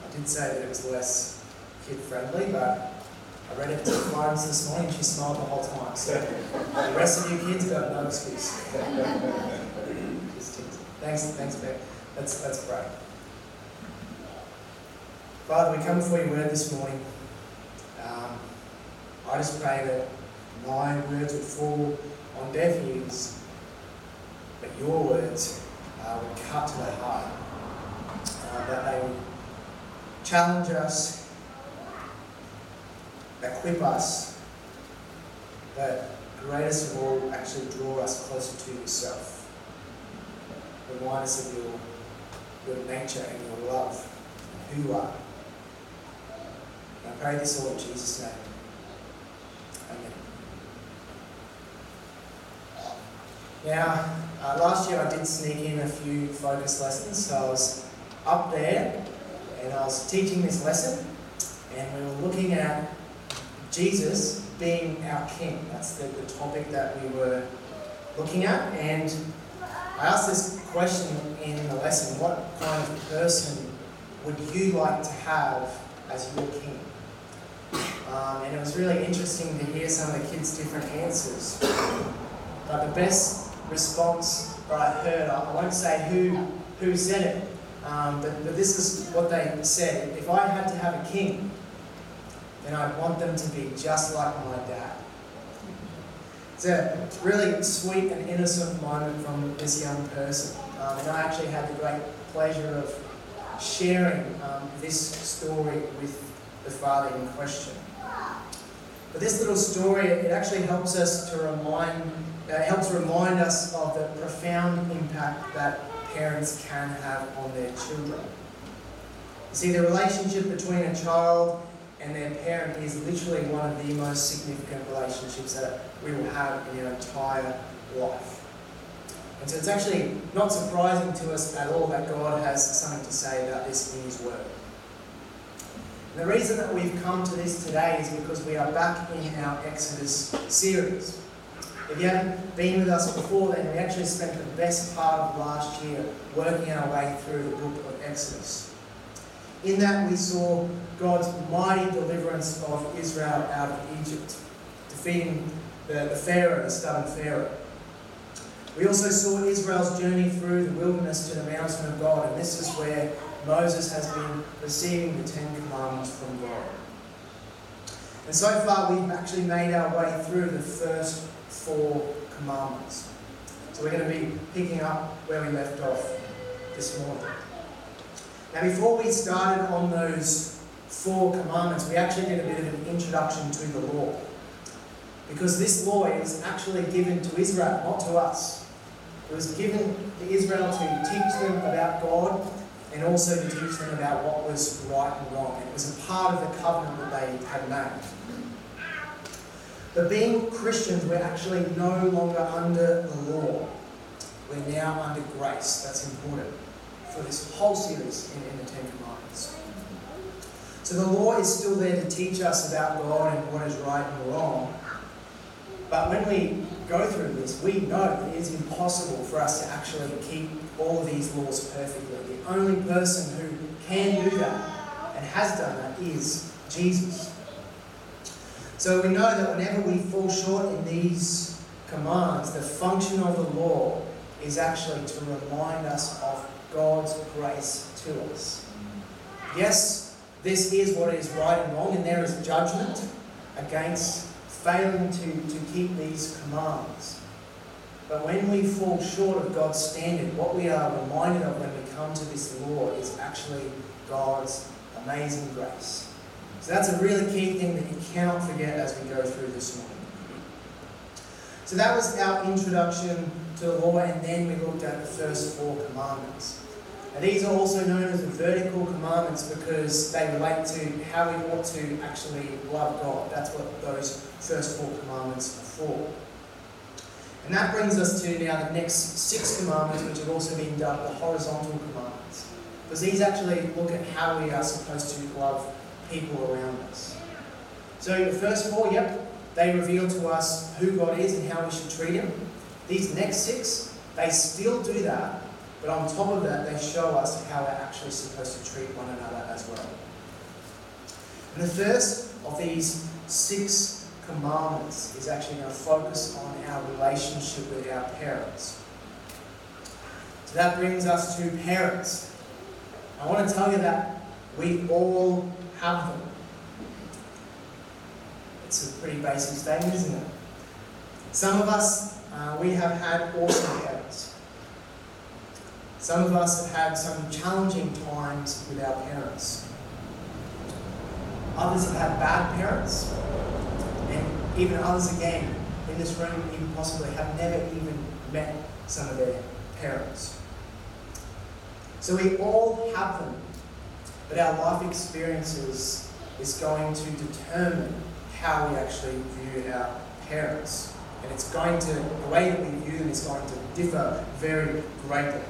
I did say that it was less kid-friendly, but I read it to Florence this morning and she smiled the whole time. So the rest of you kids got no excuse. Thanks, Beck. That's great. Father, we come before your word this morning. I just pray that my words would fall on deaf ears, but your words would cut to the heart, that they would challenge us, equip us, but greatest of all, actually draw us closer to yourself. Remind us of your nature and your love, and who you are. And I pray this all in Jesus' name. Amen. Now, last year I did sneak in a few focus lessons, so I was up there and I was teaching this lesson, and we were looking at Jesus being our King. That's the topic that we were looking at, and I asked this question in the lesson: what kind of person would you like to have as your King? And it was really interesting to hear some of the kids' different answers. But the best response that I heard, I won't say who said it, but this is what they said: if I had to have a king, then I'd want them to be just like my dad. It's a really sweet and innocent moment from this young person. And I actually had the great pleasure of sharing this story with the father in question. But this little story, it actually helps us to remind us of the profound impact that parents can have on their children. You see, the relationship between a child and their parent is literally one of the most significant relationships that we will have in our entire life. And so it's actually not surprising to us at all that God has something to say about this in His Word. And the reason that we've come to this today is because we are back in our Exodus series. If you haven't been with us before, then we actually spent the best part of last year working our way through the book of Exodus. In that we saw God's mighty deliverance of Israel out of Egypt, defeating the Pharaoh, the stubborn Pharaoh. We also saw Israel's journey through the wilderness to the mountain of God, and this is where Moses has been receiving the 10 Commandments from God. And so far we've actually made our way through the first 4 commandments. So we're going to be picking up where we left off this morning. Now, before we started on those 4 commandments, we actually did a bit of an introduction to the law. Because this law is actually given to Israel, not to us. It was given to Israel to teach them about God and also to teach them about what was right and wrong. It was a part of the covenant that they had made. But being Christians, we're actually no longer under the law. We're now under grace. That's important for this whole series in the 10 Commandments. So the law is still there to teach us about God and what is right and wrong. But when we go through this, we know that it is impossible for us to actually keep all of these laws perfectly. The only person who can do that and has done that is Jesus. So we know that whenever we fall short in these commands, the function of the law is actually to remind us of God's grace to us. Yes, this is what is right and wrong, and there is judgment against failing to keep these commands. But when we fall short of God's standard, what we are reminded of when we come to this law is actually God's amazing grace. So that's a really key thing that you cannot forget as we go through this morning. So that was our introduction to the law, and then we looked at the first 4 commandments. And these are also known as the vertical commandments because they relate to how we ought to actually love God. That's what those first 4 commandments are for. And that brings us to now the next 6 commandments, which have also been dubbed the horizontal commandments. Because these actually look at how we are supposed to love people around us. So the first 4, they reveal to us who God is and how we should treat Him. These next 6, they still do that, But on top of that, they show us how we're actually supposed to treat one another as well. And the first of these 6 commandments is actually going to focus on our relationship with our parents. So that brings us to parents. I want to tell you that we all have them. It's a pretty basic statement, isn't it? Some of us, we have had awesome parents. Some of us have had some challenging times with our parents. Others have had bad parents. And even others again, in this room, even possibly have never even met some of their parents. So we all have them, but our life experiences is going to determine how we actually view our parents. And it's going to, the way that we view them is going to differ very greatly.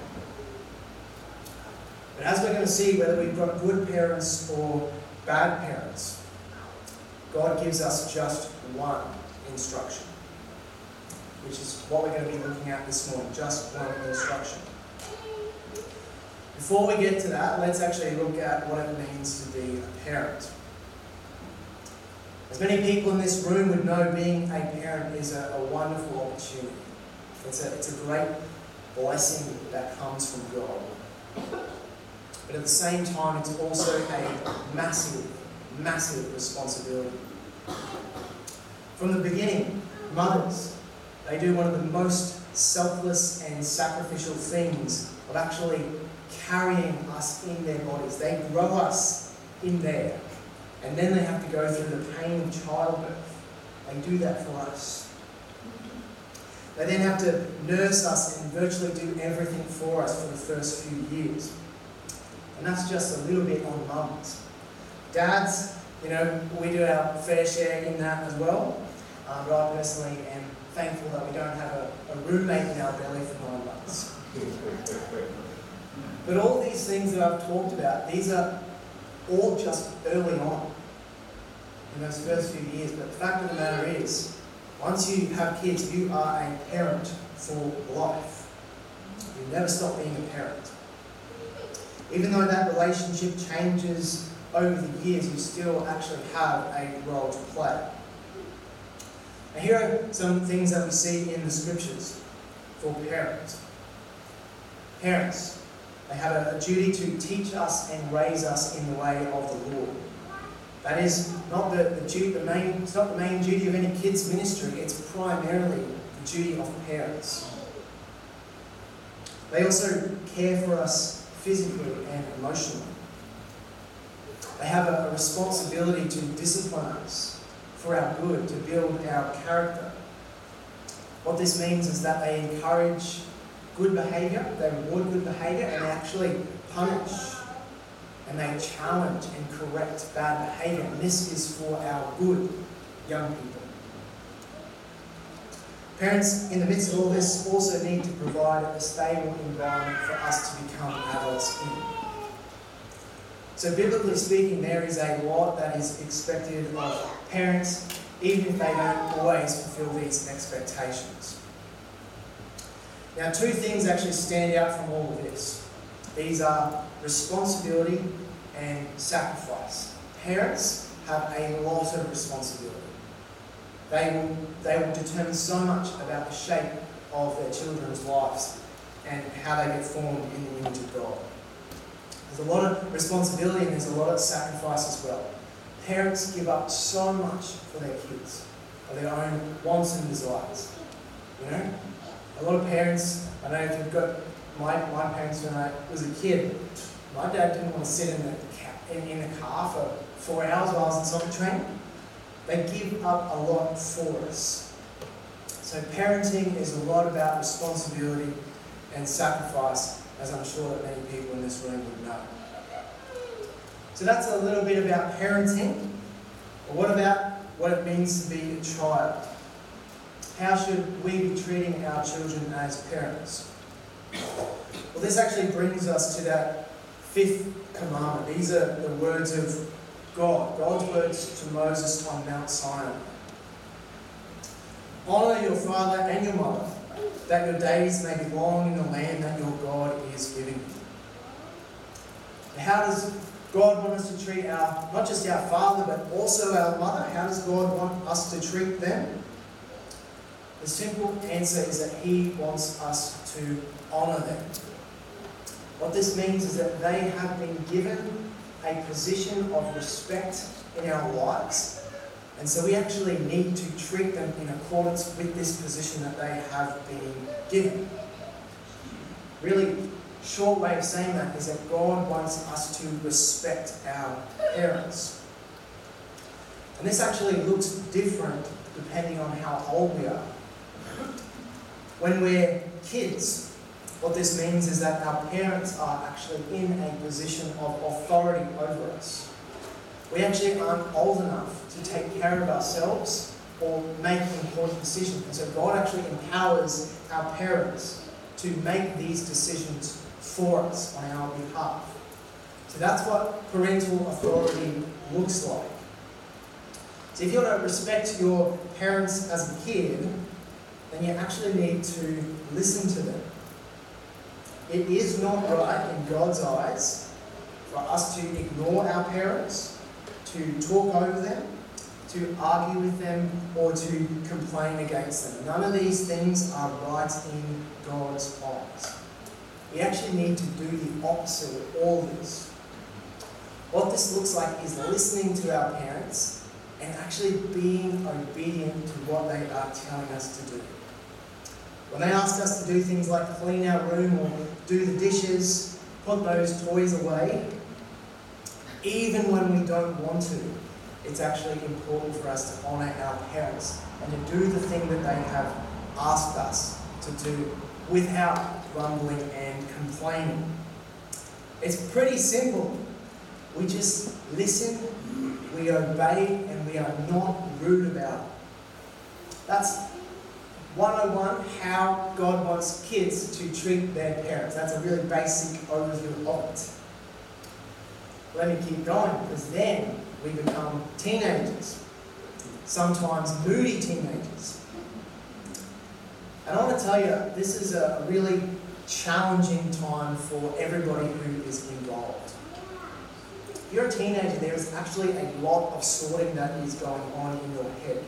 But as we're going to see, whether we've got good parents or bad parents, God gives us just one instruction, which is what we're going to be looking at this morning, just one instruction. Before we get to that, let's actually look at what it means to be a parent. As many people in this room would know, being a parent is a wonderful opportunity. It's a great blessing that comes from God. But at the same time, it's also a massive, massive responsibility. From the beginning, mothers, they do one of the most selfless and sacrificial things of actually carrying us in their bodies. They grow us in there. And then they have to go through the pain of childbirth. They do that for us. They then have to nurse us and virtually do everything for us for the first few years. And that's just a little bit on mums. Dads, we do our fair share in that as well. But I personally am thankful that we don't have a roommate in our belly for 9 months. But all these things that I've talked about, these are all just early on in those first few years. But the fact of the matter is, once you have kids, you are a parent for life. You never stop being a parent. Even though that relationship changes over the years, you still actually have a role to play. Now, here are some things that we see in the scriptures for parents. Parents, they have a duty to teach us and raise us in the way of the Lord. That is not it's not the main duty of any kids' ministry. It's primarily the duty of parents. They also care for us physically and emotionally. They have a responsibility to discipline us for our good, to build our character. What this means is that they encourage good behaviour, they reward good behaviour, and they actually punish and they challenge and correct bad behaviour. And this is for our good, young people. Parents, in the midst of all this, also need to provide a stable environment for us to become adults in. So biblically speaking, there is a lot that is expected of parents, even if they don't always fulfill these expectations. Now, 2 things actually stand out from all of this. These are responsibility and sacrifice. Parents have a lot of responsibility. They will determine so much about the shape of their children's lives and how they get formed in the image of God. There's a lot of responsibility and there's a lot of sacrifice as well. Parents give up so much for their kids, for their own wants and desires. A lot of parents, I don't know if you've got my parents when I was a kid, my dad didn't want to sit in the car for 4 hours while I was in soccer training. They give up a lot for us. So parenting is a lot about responsibility and sacrifice, as I'm sure that many people in this room would know. So that's a little bit about parenting. But what about what it means to be a child? How should we be treating our children as parents? Well, this actually brings us to that 5th commandment. These are the words of God, God's words to Moses on Mount Sinai. Honour your father and your mother, that your days may be long in the land that your God is How does God want us to treat not just our father, but also our mother? How does God want us to treat them? The simple answer is that He wants us to honour them. What this means is that they have been given a position of respect in our lives, and so we actually need to treat them in accordance with this position that they have been given. Really short way of saying that is that God wants us to respect our parents. And this actually looks different depending on how old we are. When we're kids, what this means is that our parents are actually in a position of authority over us. We actually aren't old enough to take care of ourselves or make important decisions. And so God actually empowers our parents to make these decisions for us on our behalf. So that's what parental authority looks like. So if you want to respect your parents as a kid, then you actually need to listen to them. It is not right in God's eyes for us to ignore our parents, to talk over them, to argue with them, or to complain against them. None of these things are right in God's eyes. We actually need to do the opposite of all this. What this looks like is listening to our parents and actually being obedient to what they are telling us to do. When they ask us to do things like clean our room or do the dishes, put those toys away, even when we don't want to, it's actually important for us to honour our parents and to do the thing that they have asked us to do without grumbling and complaining. It's pretty simple. We just listen, we obey, and we are not rude about it. That's 101, how God wants kids to treat their parents. That's a really basic overview of it. Let me keep going, because then we become teenagers, sometimes moody teenagers. And I want to tell you, this is a really challenging time for everybody who is involved. If you're a teenager, there is actually a lot of sorting that is going on in your head.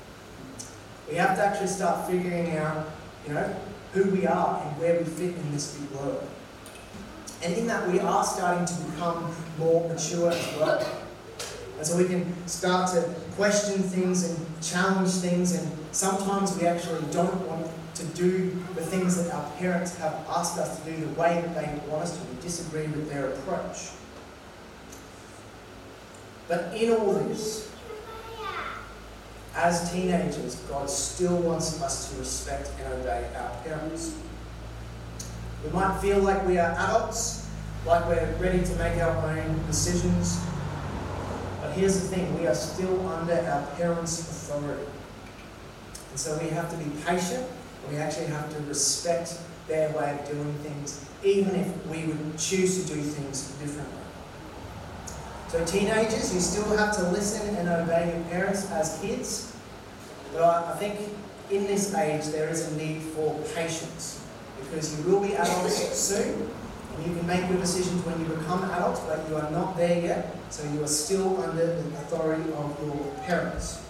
We have to actually start figuring out, who we are and where we fit in this big world. And in that, we are starting to become more mature as well. And so we can start to question things and challenge things, and sometimes we actually don't want to do the things that our parents have asked us to do the way that they want us to. We disagree with their approach. But in all this, as teenagers, God still wants us to respect and obey our parents. We might feel like we are adults, like we're ready to make our own decisions. But here's the thing, we are still under our parents' authority. And so we have to be patient, and we actually have to respect their way of doing things, even if we would choose to do things differently. So teenagers, you still have to listen and obey your parents as kids. But I think in this age there is a need for patience, because you will be adults soon, and you can make your decisions when you become adults, but you are not there yet, so you are still under the authority of your parents.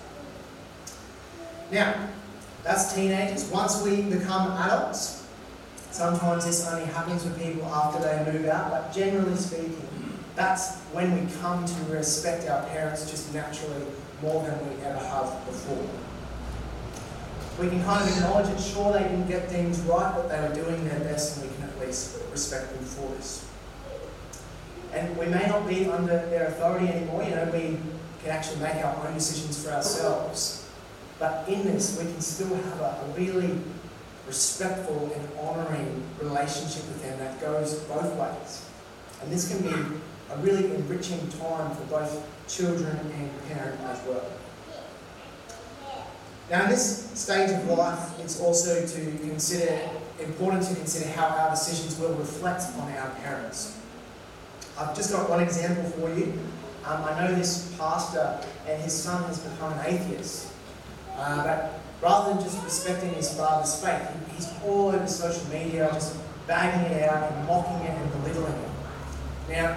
Now, that's teenagers. Once we become adults, sometimes this only happens with people after they move out, but generally speaking, that's when we come to respect our parents just naturally more than we ever have before. We can kind of acknowledge it. Sure, they didn't get things right, but they were doing their best, and we can at least respect them for this. And we may not be under their authority anymore. We can actually make our own decisions for ourselves. But in this, we can still have a really respectful and honouring relationship with them that goes both ways. And this can be a really enriching time for both children and parent as well. Now, in this stage of life, it's also important to consider how our decisions will reflect on our parents. I've just got one example for you. I know this pastor and his son has become an atheist. But rather than just respecting his father's faith, he's all over social media, just bagging it out and mocking it and belittling it. Now,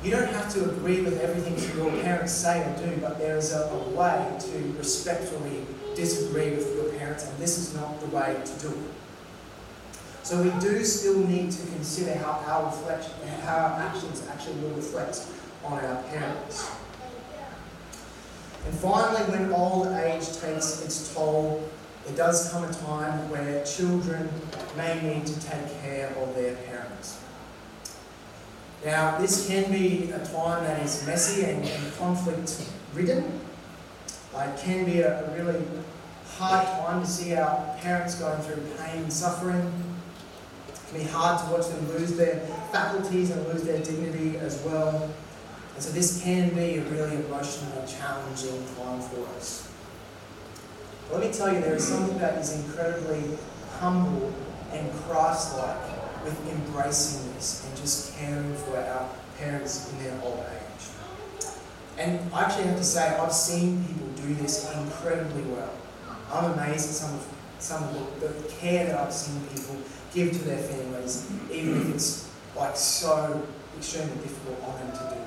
You don't have to agree with everything your parents say or do, but there is a way to respectfully disagree with your parents, and this is not the way to do it. So we do still need to consider how our actions actually will reflect on our parents. And finally, when old age takes its toll, there does come a time where children may need to take care of their parents. Now, this can be a time that is messy and conflict-ridden. It can be a really hard time to see our parents going through pain and suffering. It can be hard to watch them lose their faculties and lose their dignity as well. And so this can be a really emotionally challenging time for us. But let me tell you, there is something that is incredibly humble and Christ-like with embracing this and just caring for our parents in their old age. And I actually have to say, I've seen people do this incredibly well. I'm amazed at some of the care that I've seen people give to their families, even if it's so extremely difficult on them to do that.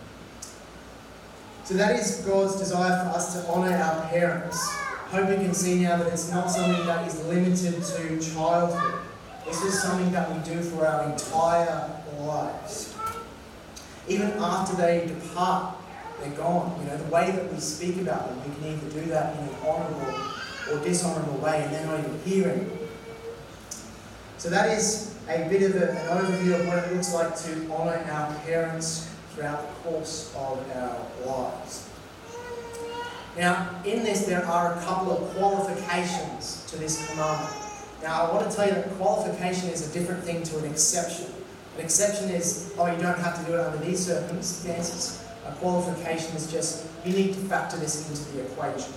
So that is God's desire for us to honour our parents. I hope you can see now that it's not something that is limited to childhood. This is something that we do for our entire lives. Even after they depart, they're gone. The way that we speak about them, we can either do that in an honourable or dishonourable way, and they're not even hearing. So that is a bit of an overview of what it looks like to honour our parents throughout the course of our lives. Now, in this, there are a couple of qualifications to this commandment. Now, I want to tell you that qualification is a different thing to an exception. An exception is, you don't have to do it under these circumstances. A qualification is just, you need to factor this into the equation.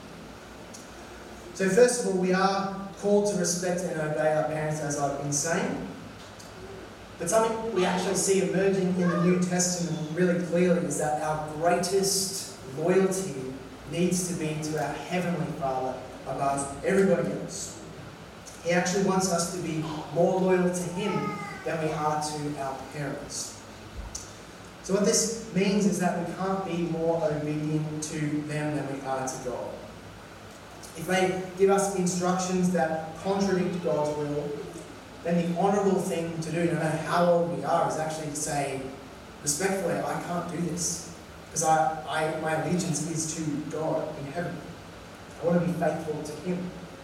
So first of all, we are called to respect and obey our parents, as I've been saying. But something we actually see emerging in the New Testament really clearly is that our greatest loyalty needs to be to our Heavenly Father above everybody else. He actually wants us to be more loyal to Him than we are to our parents. So what this means is that we can't be more obedient to them than we are to God. If they give us instructions that contradict God's will, then the honourable thing to do, no matter how old we are, is actually to say, respectfully, I can't do this. Because my allegiance is to God in heaven. I want to be faithful to Him.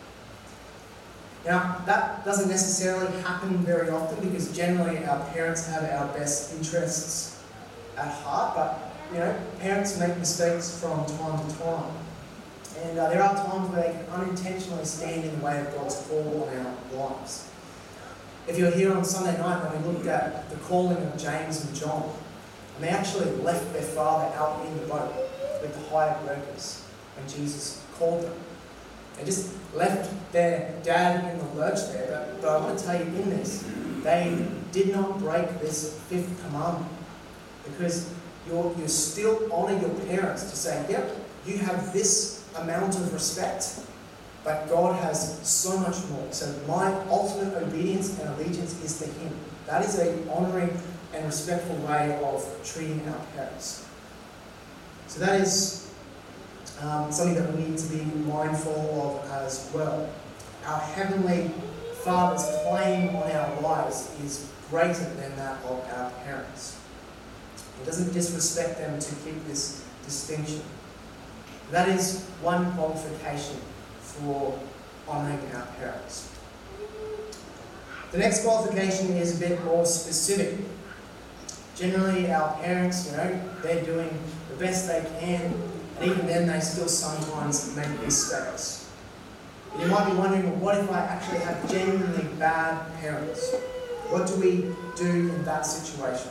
Now, that doesn't necessarily happen very often because generally our parents have our best interests at heart, but parents make mistakes from time to time. And there are times where they can unintentionally stand in the way of God's call on our lives. If you're here on Sunday night when we looked at the calling of James and John, and they actually left their father out in the boat with the hired workers when Jesus called them. They just left their dad in the lurch there. But I want to tell you in this, they did not break this fifth commandment. Because you still honour your parents to say, yep, you have this amount of respect, but God has so much more. So my ultimate obedience and allegiance is to Him. That is an honouring and respectful way of treating our parents. So that is something that we need to be mindful of as well. Our Heavenly Father's claim on our lives is greater than that of our parents. It doesn't disrespect them to keep this distinction. That is one qualification for honouring our parents. The next qualification is a bit more specific. Generally, our parents, they're doing the best they can, and even then they still sometimes make mistakes. And you might be wondering, well, what if I actually have genuinely bad parents? What do we do in that situation?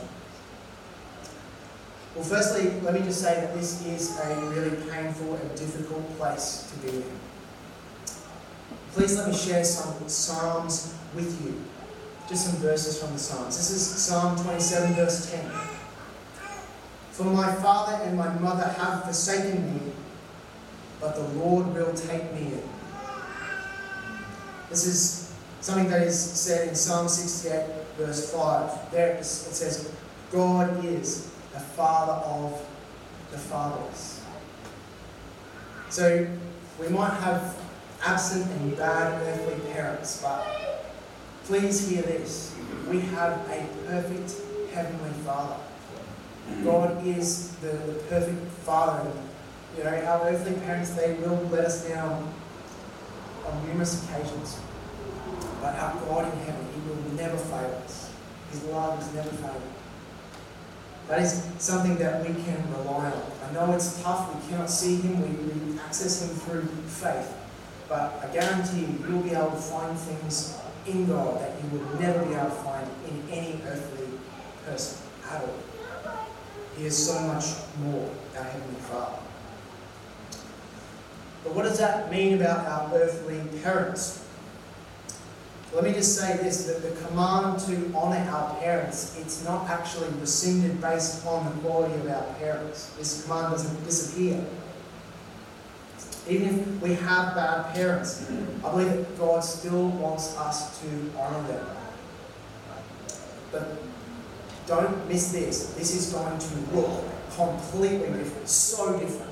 Well, firstly, let me just say that this is a really painful and difficult place to be in. Please let me share some Psalms with you. Just some verses from the Psalms. This is Psalm 27, verse 10. For my father and my mother have forsaken me, but the Lord will take me in. This is something that is said in Psalm 68, verse 5. There it says, God is the father of the fatherless. So we might have absent and bad earthly parents, but please hear this. We have a perfect heavenly Father. God is the perfect Father. You know, our earthly parents, they will let us down on numerous occasions. But our God in heaven, He will never fail us. His love is never failing. That is something that we can rely on. I know it's tough, we cannot see Him, we access Him through faith. But I guarantee you, you'll be able to find things in God that you would never be able to find in any earthly person at all. He is so much more, our Heavenly Father. But what does that mean about our earthly parents? Let me just say this, that the command to honour our parents, it's not actually rescinded based upon the quality of our parents. This command doesn't disappear. Even if we have bad parents, I believe that God still wants us to honour them. But don't miss this. This is going to look completely different, so different.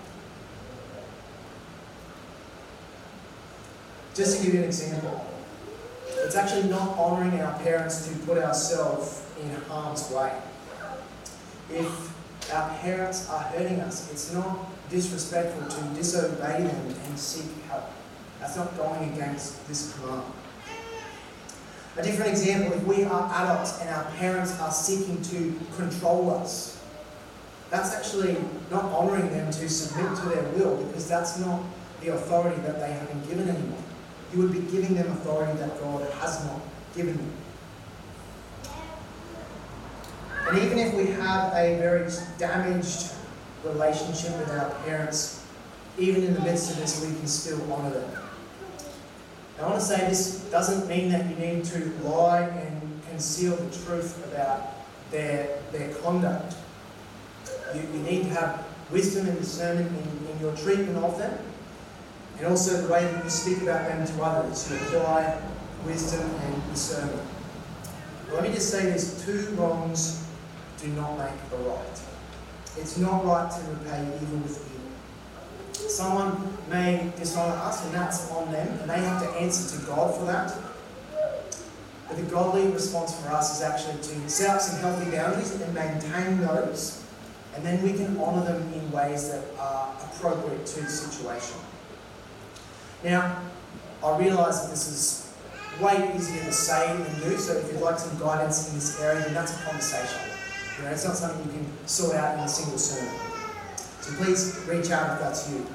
Just to give you an example, it's actually not honouring our parents to put ourselves in harm's way. If our parents are hurting us, it's not disrespectful to disobey them and seek help. That's not going against this command. A different example, if we are adults and our parents are seeking to control us, that's actually not honouring them to submit to their will, because that's not the authority that they have been given anymore. You would be giving them authority that God has not given them. And even if we have a very damaged relationship with our parents, even in the midst of this, we can still honour them. I want to say this doesn't mean that you need to lie and conceal the truth about their conduct. You need to have wisdom and discernment in your treatment of them, and also the way that you speak about them to others. You apply wisdom and discernment. But let me just say this, two wrongs do not make a right. It's not right to repay evil with evil. Someone may dishonour us, and that's on them, and they have to answer to God for that. But the godly response for us is actually to set up some healthy boundaries and maintain those, and then we can honour them in ways that are appropriate to the situation. Now, I realise that this is way easier to say than do, so if you'd like some guidance in this area, then that's a conversation. You know, it's not something you can sort out in a single sermon. So please reach out if that's you.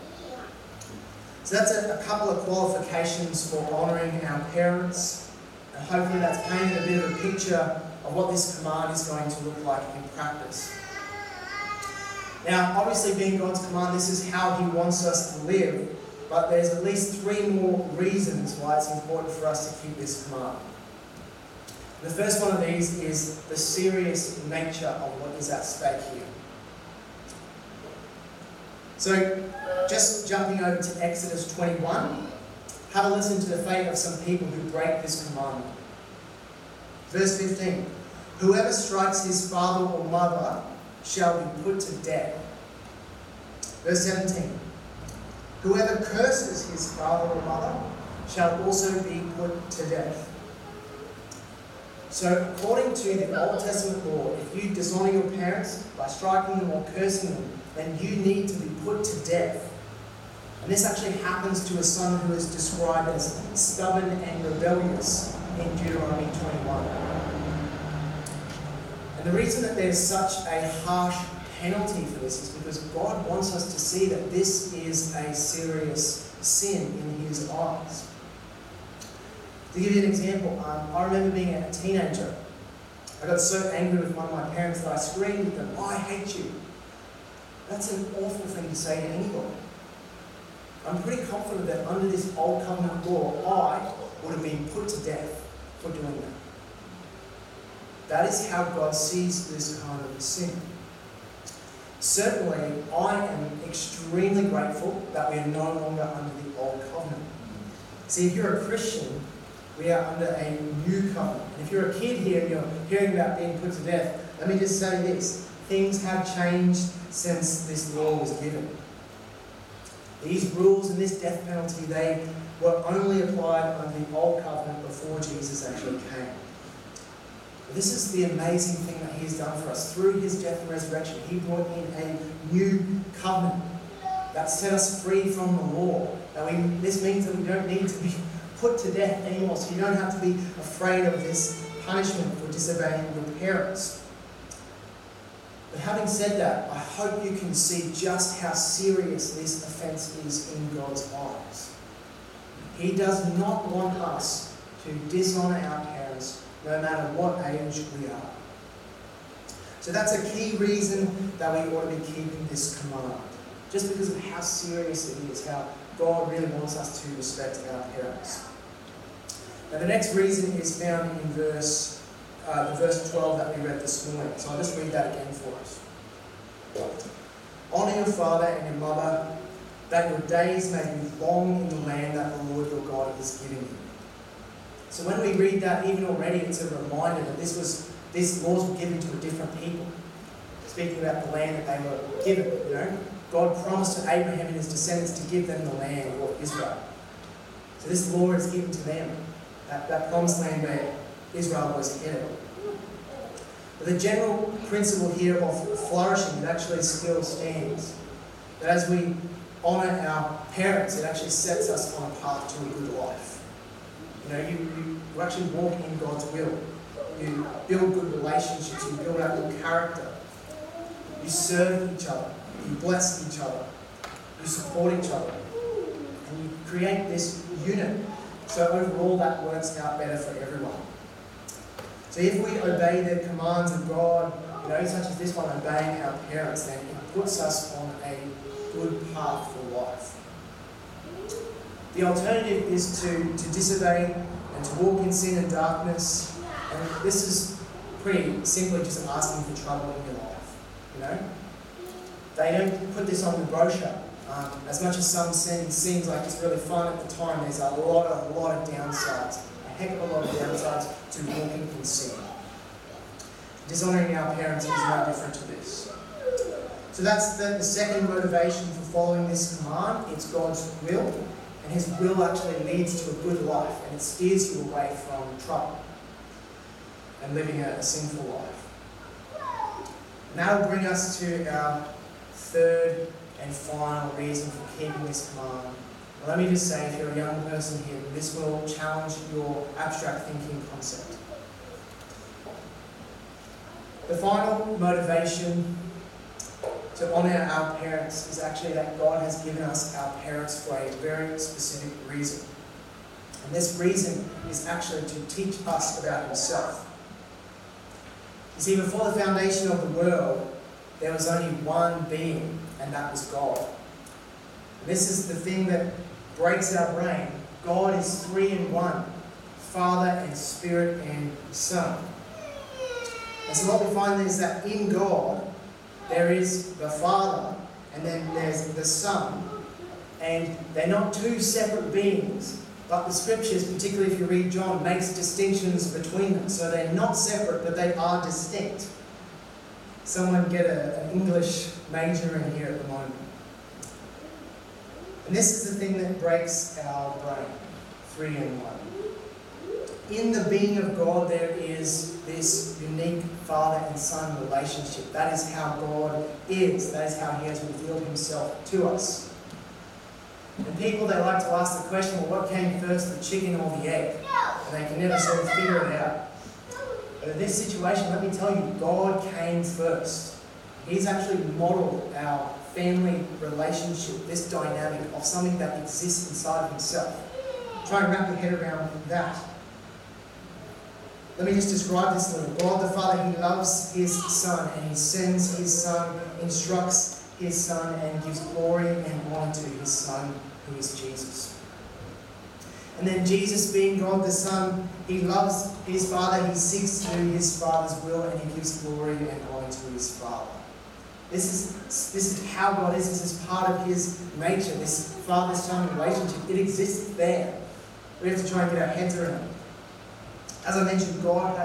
So that's a couple of qualifications for honouring our parents, and hopefully that's painted a bit of a picture of what this command is going to look like in practice. Now, obviously being God's command, this is how He wants us to live, but there's at least three more reasons why it's important for us to keep this command. The first one of these is the serious nature of what is at stake here. So, just jumping over to Exodus 21, have a listen to the fate of some people who break this commandment. Verse 15, whoever strikes his father or mother shall be put to death. Verse 17, whoever curses his father or mother shall also be put to death. So, according to the Old Testament law, if you dishonour your parents by striking them or cursing them, then you need to be put to death. And this actually happens to a son who is described as stubborn and rebellious in Deuteronomy 21. And the reason that there's such a harsh penalty for this is because God wants us to see that this is a serious sin in His eyes. To give you an example, I remember being a teenager. I got so angry with one of my parents that I screamed at them, "I hate you." That's an awful thing to say to anybody. I'm pretty confident that under this Old Covenant law, I would have been put to death for doing that. That is how God sees this kind of sin. Certainly, I am extremely grateful that we are no longer under the Old Covenant. See, if you're a Christian, we are under a new covenant. And if you're a kid here and you're hearing about being put to death, let me just say this. things have changed since this law was given. These rules and this death penalty, they were only applied under the Old Covenant before Jesus actually came. But this is the amazing thing that He has done for us. Through His death and resurrection, He brought in a new covenant that set us free from the law. This means that we don't need to be put to death anymore, so you don't have to be afraid of this punishment for disobeying your parents. But having said that, I hope you can see just how serious this offence is in God's eyes. He does not want us to dishonour our parents, no matter what age we are. So that's a key reason that we ought to be keeping this command. Just because of how serious it is, how God really wants us to respect our parents. Now the next reason is found in verse 12 that we read this morning. So I'll just read that again for us. Honour your father and your mother, that your days may be long in the land that the Lord your God is giving you. So when we read that, even already it's a reminder that these laws were given to a different people. Speaking about the land that they were given, God promised to Abraham and his descendants to give them the land of Israel. So this law is given to them, that promised land where Israel was headed. But the general principle here of flourishing, it actually still stands. That as we honour our parents, it actually sets us on a path to a good life. You actually walk in God's will. You build good relationships, you build out good character. You serve each other, you bless each other, you support each other, and you create this unit. So overall that works out better for everyone. So if we obey the commands of God, such as this one, obeying our parents, then it puts us on a good path for life. The alternative is to disobey and to walk in sin and darkness. And this is pretty simply just asking for trouble in your life. They don't put this on the brochure. As much as some sin seems like it's really fun at the time, there's a lot of downsides. A heck of a lot of downsides to walking in sin. Dishonouring our parents is no different to this. So that's the second motivation for following this command. It's God's will, and His will actually leads to a good life, and it steers you away from trouble and living a sinful life. And that will bring us to our third and final reason for keeping this command. Let me just say, if you're a young person here, this will challenge your abstract thinking concept. The final motivation to honour our parents is actually that God has given us our parents for a very specific reason. And this reason is actually to teach us about Himself. You see, before the foundation of the world, there was only one being, and that was God. And this is the thing that breaks our brain. God is three in one, Father and Spirit and Son. And so what we find is that in God, there is the Father, and then there's the Son, and they're not two separate beings, but the Scriptures, particularly if you read John, makes distinctions between them. So they're not separate, but they are distinct. Someone get an English major in here at the moment. And this is the thing that breaks our brain. Three in one. In the being of God, there is this unique Father and Son relationship. That is how God is. That is how He has revealed Himself to us. And people, they like to ask the question, well, what came first, the chicken or the egg? And they can never sort of figure it out. But in this situation, let me tell you, God came first. He's actually modelled our family relationship, this dynamic of something that exists inside of Himself. Try and wrap your head around that. Let me just describe this a little. God the Father, He loves His Son, and He sends His Son, instructs His Son, and gives glory and honour to His Son, who is Jesus. And then Jesus, being God the Son, He loves His Father, He seeks to do His Father's will, and He gives glory and honour to His Father. This is how God is. This is part of His nature, this Father-Son relationship. It exists there. We have to try and get our heads around it. As I mentioned, God has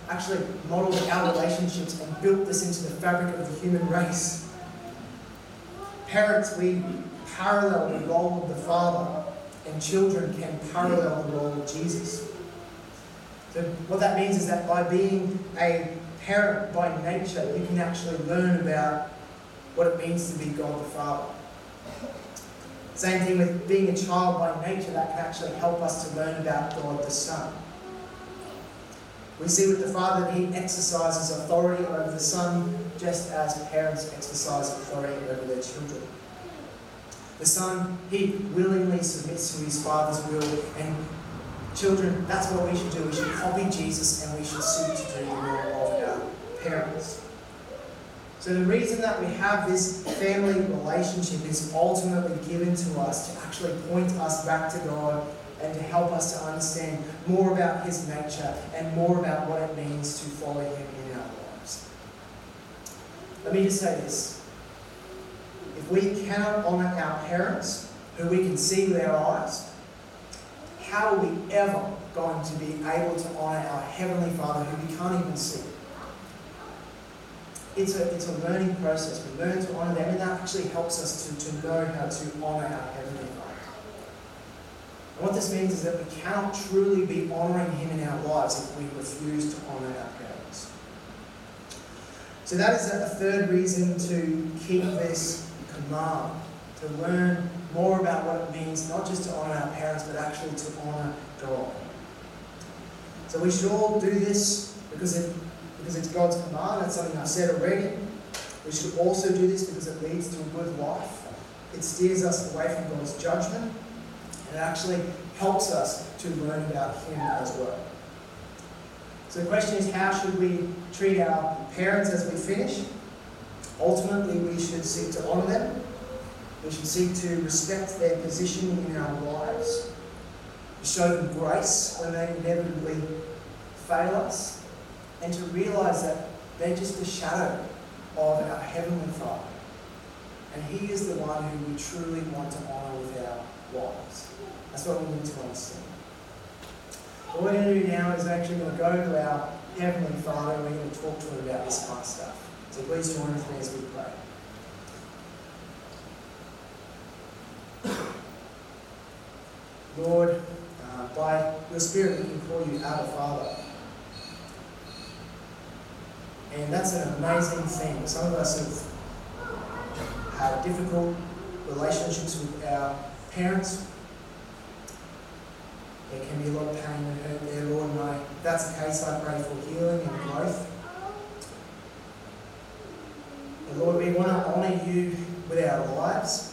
actually modelled our relationships and built this into the fabric of the human race. Parents, we parallel the role of the Father, and children can parallel the role of Jesus. So what that means is that by being a parent by nature, you can actually learn about what it means to be God the Father. Same thing with being a child by nature, that can actually help us to learn about God the Son. We see with the Father that He exercises authority over the Son, just as parents exercise authority over their children. The Son, He willingly submits to His Father's will, and children, that's what we should do. We should copy Jesus, and we should seek to do the will of our parents. So the reason that we have this family relationship is ultimately given to us to actually point us back to God and to help us to understand more about His nature and more about what it means to follow Him in our lives. Let me just say this. If we cannot honour our parents, who we can see with our eyes, how are we ever going to be able to honour our Heavenly Father, who we can't even see? It's a learning process. We learn to honour them, and that actually helps us to know how to honour our Heavenly Father. And what this means is that we cannot truly be honouring Him in our lives if we refuse to honour our parents. So that is a third reason to keep this command, to learn more about what it means not just to honour our parents, but actually to honour God. So we should all do this because it's God's command. That's something I've said already. We should also do this because it leads to a good life. It steers us away from God's judgment, and it actually helps us to learn about Him as well. So the question is, how should we treat our parents as we finish? Ultimately, we should seek to honour them. We should seek to respect their position in our lives, to show them grace when they inevitably fail us, and to realise that they're just a shadow of our Heavenly Father. And He is the one who we truly want to honour with our lives. That's what we need to understand. What we're going to do now is actually going to go to our Heavenly Father, and we're going to talk to Him about this kind of stuff. So please join with me as we pray. Lord, by Your Spirit we can call You Abba Father. And that's an amazing thing. Some of us have had difficult relationships with our parents. There can be a lot of pain and hurt there, Lord, and if that's the case, I pray for healing and growth. And Lord, we want to honour You with our lives.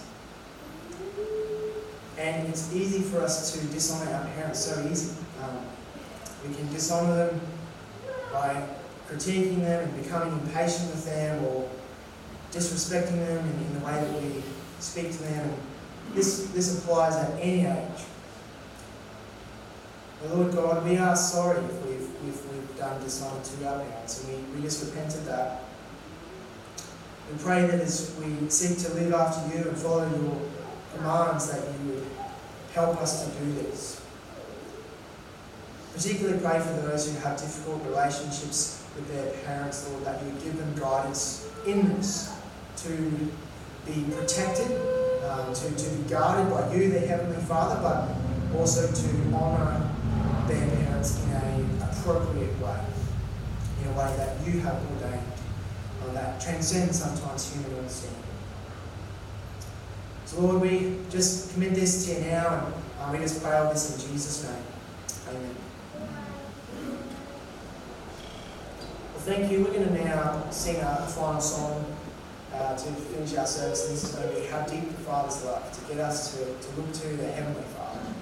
And it's easy for us to dishonour our parents, so easy. We can dishonour them by critiquing them and becoming impatient with them, or disrespecting them in the way that we speak to them. And this applies at any age. But Lord God, we are sorry if we've done dishonour to our parents, and we just repent of that. We pray that as we seek to live after You and follow Your commands, that You would help us to do this. Particularly pray for those who have difficult relationships with their parents, Lord, that You would give them guidance in this, to be protected, to be guarded by You, their Heavenly Father, but also to honour their parents in an appropriate way, in a way that You have ordained, or that transcends sometimes human understanding. So Lord, we just commit this to You now, and we just pray all this in Jesus' name. Amen. Well, thank you. We're going to now sing a final song to finish our service. And this is going to be How Deep the Father's Love, to get us to look to the Heavenly Father.